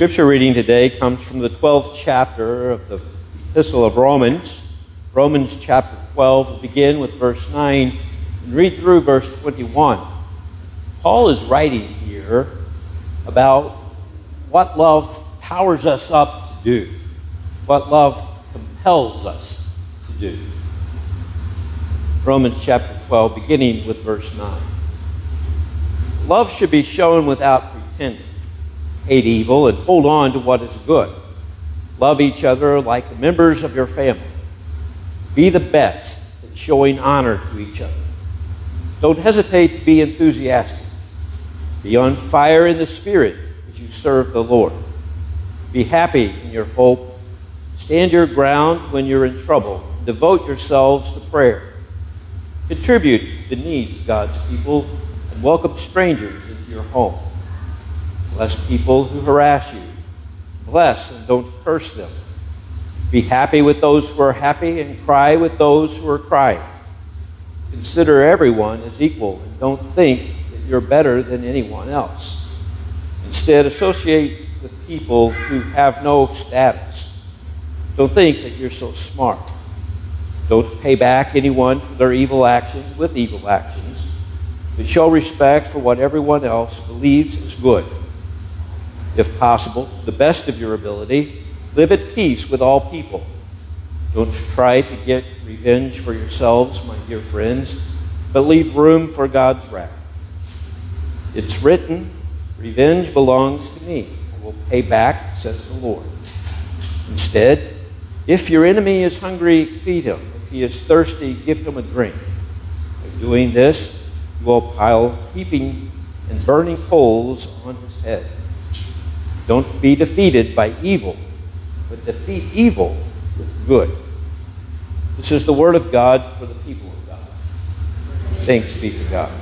Scripture reading today comes from the 12th chapter of the Epistle of Romans. Romans chapter 12 will begin with verse 9 and read through verse 21. Paul is writing here about what love powers us up to do, what love compels us to do. Romans chapter 12, beginning with verse 9. Love should be shown without pretending. Hate evil and hold on to what is good. Love each other like the members of your family. Be the best at showing honor to each other. Don't hesitate to be enthusiastic. Be on fire in the Spirit as you serve the Lord. Be happy in your hope. Stand your ground when you're in trouble. Devote yourselves to prayer. Contribute to the needs of God's people and welcome strangers into your home. Bless people who harass you. Bless and don't curse them. Be happy with those who are happy and cry with those who are crying. Consider everyone as equal and don't think that you're better than anyone else. Instead, associate with people who have no status. Don't think that you're so smart. Don't pay back anyone for their evil actions with evil actions, but show respect for what everyone else believes is good. If possible, to the best of your ability, live at peace with all people. Don't try to get revenge for yourselves, my dear friends, but leave room for God's wrath. It's written, revenge belongs to me. I will pay back, says the Lord. Instead, if your enemy is hungry, feed him. If he is thirsty, give him a drink. By doing this, you will pile heaping and burning coals on his head. Don't be defeated by evil, but defeat evil with good. This is the word of God for the people of God. Thanks be to God.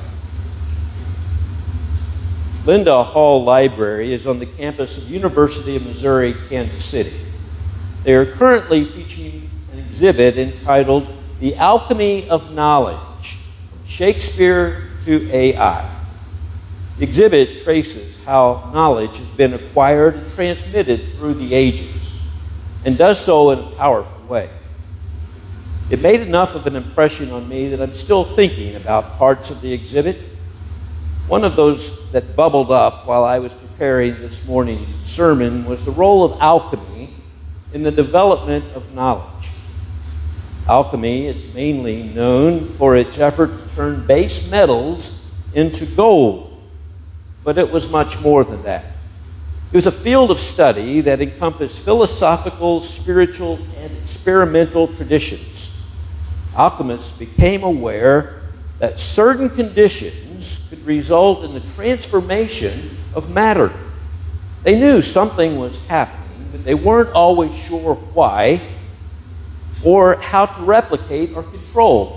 Linda Hall Library is on the campus of University of Missouri, Kansas City. They are currently featuring an exhibit entitled The Alchemy of Knowledge, from Shakespeare to AI. The exhibit traces how knowledge has been acquired and transmitted through the ages, and does so in a powerful way. It made enough of an impression on me that I'm still thinking about parts of the exhibit. One of those that bubbled up while I was preparing this morning's sermon was the role of alchemy in the development of knowledge. Alchemy is mainly known for its effort to turn base metals into gold. But it was much more than that. It was a field of study that encompassed philosophical, spiritual, and experimental traditions. Alchemists became aware that certain conditions could result in the transformation of matter. They knew something was happening, but they weren't always sure why or how to replicate or control.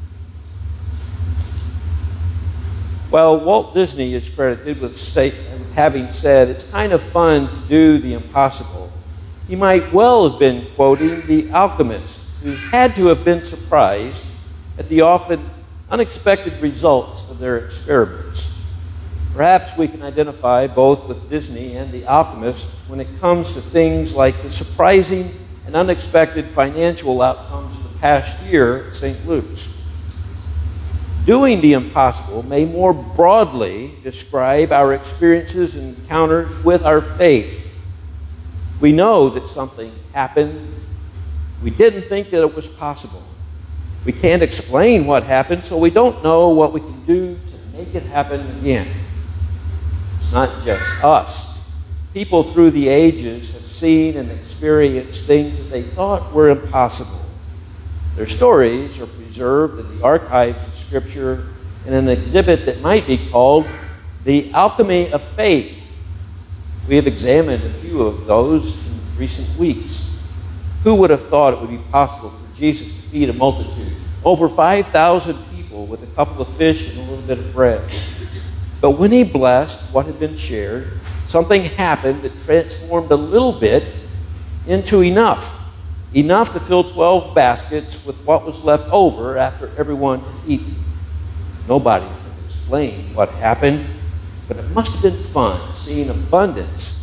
Well, Walt Disney is credited with having said, "It's kind of fun to do the impossible." He might well have been quoting the alchemists, who had to have been surprised at the often unexpected results of their experiments. Perhaps we can identify both with Disney and the alchemist when it comes to things like the surprising and unexpected financial outcomes of the past year at St. Luke's. Doing the impossible may more broadly describe our experiences and encounters with our faith. We know that something happened. We didn't think that it was possible. We can't explain what happened, so we don't know what we can do to make it happen again. It's not just us. People through the ages have seen and experienced things that they thought were impossible. Their stories are preserved in the archives of Scripture in an exhibit that might be called The Alchemy of Faith. We have examined a few of those in recent weeks. Who would have thought it would be possible for Jesus to feed a multitude, over 5,000 people, with a couple of fish and a little bit of bread? But when he blessed what had been shared, something happened that transformed a little bit into enough. Enough to fill 12 baskets with what was left over after everyone had eaten. Nobody could explain what happened, but it must have been fun seeing abundance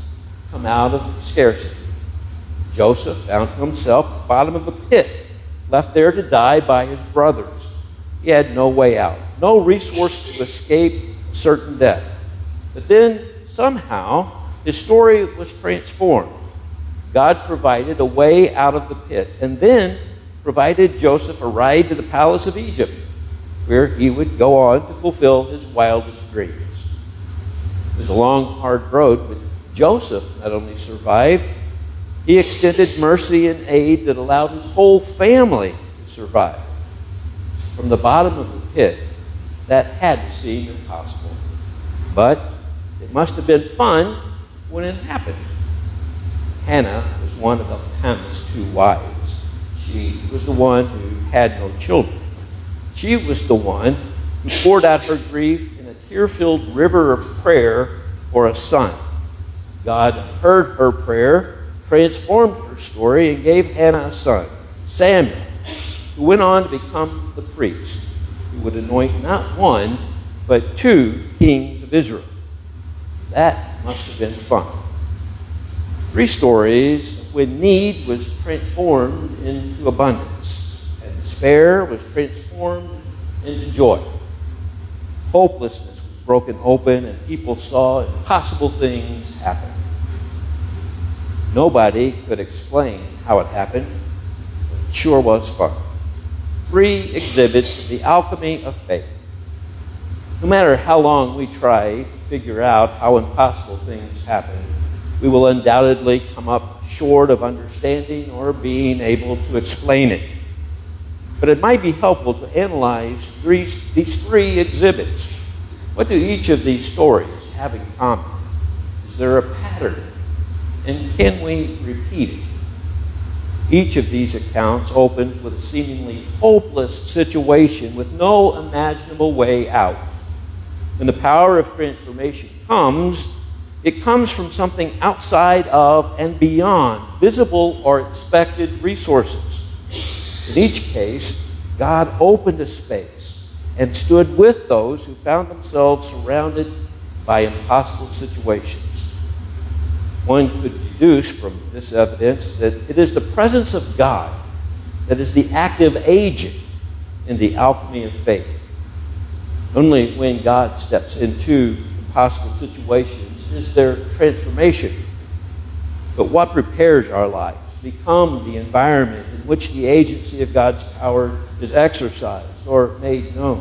come out of scarcity. Joseph found himself at the bottom of a pit, left there to die by his brothers. He had no way out, no resource to escape certain death. But then, somehow, his story was transformed. God provided a way out of the pit, and then provided Joseph a ride to the palace of Egypt, where he would go on to fulfill his wildest dreams. It was a long, hard road, but Joseph not only survived, he extended mercy and aid that allowed his whole family to survive. From the bottom of the pit, that had to seem impossible. But it must have been fun when it happened. Hannah was one of Elkanah's 2 wives. She was the one who had no children. She was the one who poured out her grief in a tear-filled river of prayer for a son. God heard her prayer, transformed her story, and gave Hannah a son, Samuel, who went on to become the priest, who would anoint not 1, but 2 kings of Israel. That must have been fun. 3 stories of when need was transformed into abundance, and despair was transformed into joy. Hopelessness was broken open, and people saw impossible things happen. Nobody could explain how it happened, but it sure was fun. 3 exhibits of the alchemy of faith. No matter how long we try to figure out how impossible things happen, we will undoubtedly come up short of understanding or being able to explain it. But it might be helpful to analyze these 3 exhibits. What do each of these stories have in common? Is there a pattern? And can we repeat it? Each of these accounts opens with a seemingly hopeless situation with no imaginable way out. When the power of transformation comes, it comes from something outside of and beyond visible or expected resources. In each case, God opened a space and stood with those who found themselves surrounded by impossible situations. One could deduce from this evidence that it is the presence of God that is the active agent in the alchemy of faith. Only when God steps into impossible situations is there transformation. But what prepares our lives to become the environment in which the agency of God's power is exercised or made known?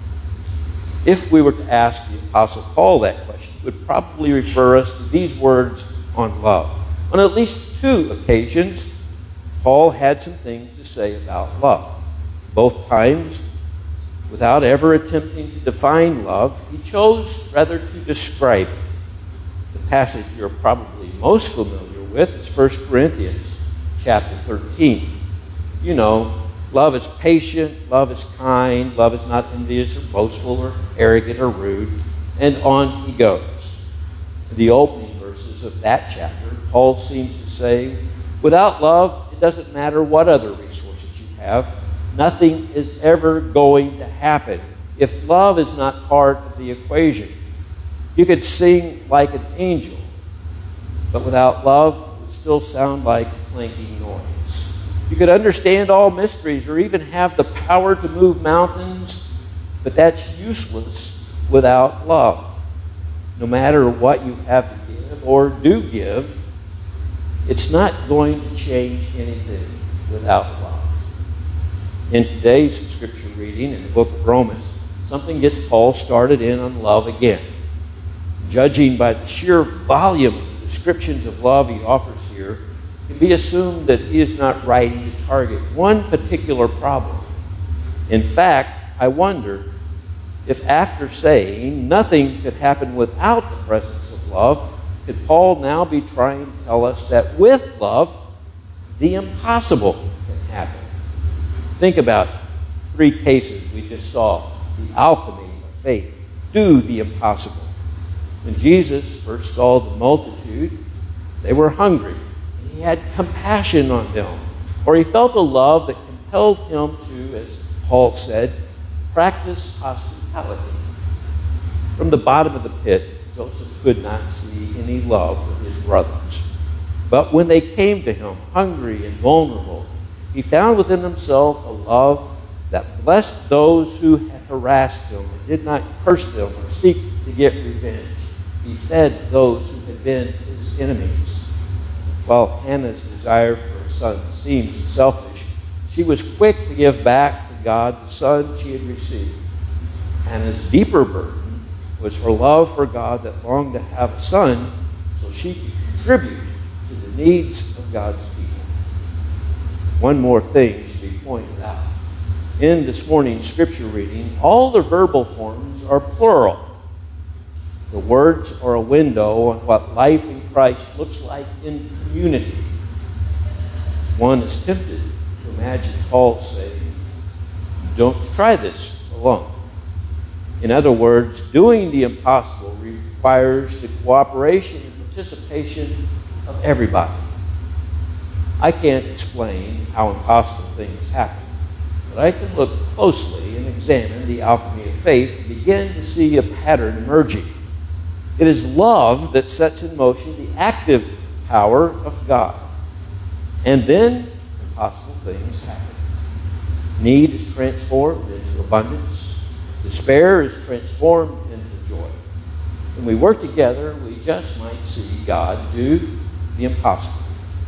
If we were to ask the Apostle Paul that question, it would probably refer us to these words on love. On at least 2 occasions, Paul had some things to say about love. Both times, without ever attempting to define love, he chose rather to describe it. The passage you're probably most familiar with is 1 Corinthians chapter 13. You know, love is patient, love is kind, love is not envious or boastful or arrogant or rude, and on he goes. In the opening verses of that chapter, Paul seems to say, without love, it doesn't matter what other resources you have. Nothing is ever going to happen if love is not part of the equation. You could sing like an angel, but without love, it would still sound like a clanking noise. You could understand all mysteries or even have the power to move mountains, but that's useless without love. No matter what you have to give or do give, it's not going to change anything without love. In today's scripture reading in the book of Romans, something gets Paul started in on love again. Judging by the sheer volume of the descriptions of love he offers here, it can be assumed that he is not writing to target one particular problem. In fact, I wonder if after saying nothing could happen without the presence of love, could Paul now be trying to tell us that with love, the impossible can happen? Think about 3 cases we just saw. The alchemy of faith. Do the impossible. When Jesus first saw the multitude, they were hungry. And he had compassion on them. Or he felt a love that compelled him to, as Paul said, practice hospitality. From the bottom of the pit, Joseph could not see any love for his brothers. But when they came to him, hungry and vulnerable, he found within himself a love that blessed those who had harassed him and did not curse them or seek to get revenge. He fed those who had been his enemies. While Hannah's desire for a son seemed selfish, she was quick to give back to God the son she had received. Hannah's deeper burden was her love for God that longed to have a son so she could contribute to the needs of God's people. One more thing should be pointed out. In this morning's scripture reading, all the verbal forms are plural. The words are a window on what life in Christ looks like in community. One is tempted to imagine Paul saying, "Don't try this alone." In other words, doing the impossible requires the cooperation and participation of everybody. I can't explain how impossible things happen, but I can look closely and examine the alchemy of faith and begin to see a pattern emerging. It is love that sets in motion the active power of God. And then impossible things happen. Need is transformed into abundance. Despair is transformed into joy. When we work together, we just might see God do the impossible.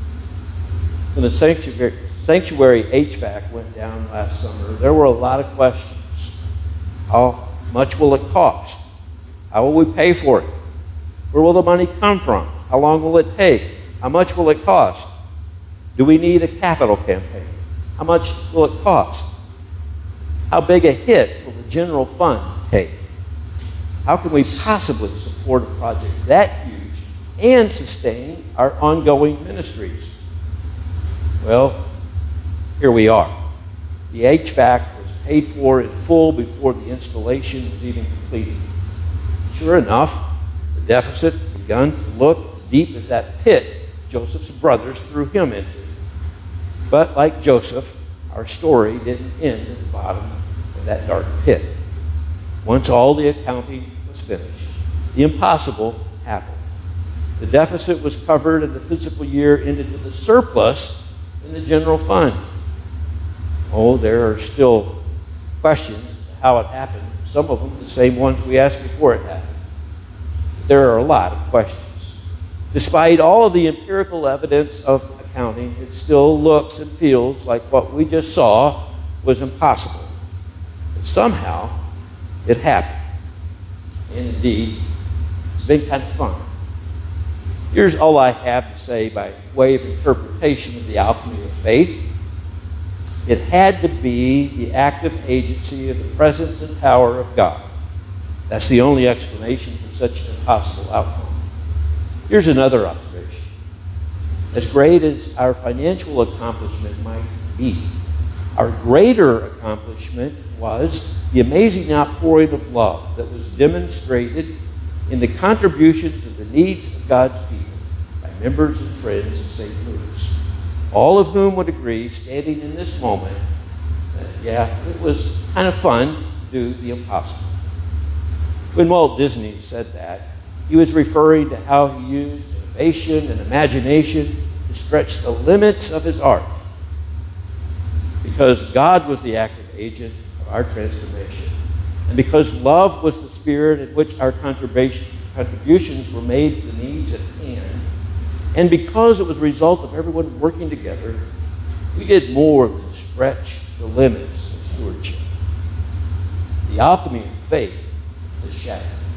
When the sanctuary HVAC went down last summer, there were a lot of questions. How much will it cost? How will we pay for it? Where will the money come from? How long will it take? How much will it cost? Do we need a capital campaign? How much will it cost? How big a hit will the general fund take? How can we possibly support a project that huge and sustain our ongoing ministries? Well, here we are. The HVAC was paid for in full before the installation was even completed. Sure enough, the deficit had begun to look as deep as that pit Joseph's brothers threw him into. But like Joseph, our story didn't end at the bottom of that dark pit. Once all the accounting was finished, the impossible happened. The deficit was covered and the fiscal year ended with a surplus in the general fund. Oh, there are still questions as to how it happened. Some of them the same ones we asked before it happened. There are a lot of questions. Despite all of the empirical evidence of accounting, it still looks and feels like what we just saw was impossible. But somehow, it happened. And indeed, it's been kind of fun. Here's all I have to say by way of interpretation of the alchemy of faith. It had to be the active agency of the presence and power of God. That's the only explanation for such an impossible outcome. Here's another observation. As great as our financial accomplishment might be, our greater accomplishment was the amazing outpouring of love that was demonstrated in the contributions of the needs of God's people by members and friends of St. Louis, all of whom would agree, standing in this moment, that, it was kind of fun to do the impossible. When Walt Disney said that, he was referring to how he used innovation and imagination to stretch the limits of his art. Because God was the active agent of our transformation, and because love was the spirit in which our contributions were made to the needs at hand, and because it was a result of everyone working together, we did more than stretch the limits of stewardship. The alchemy of faith is shattered.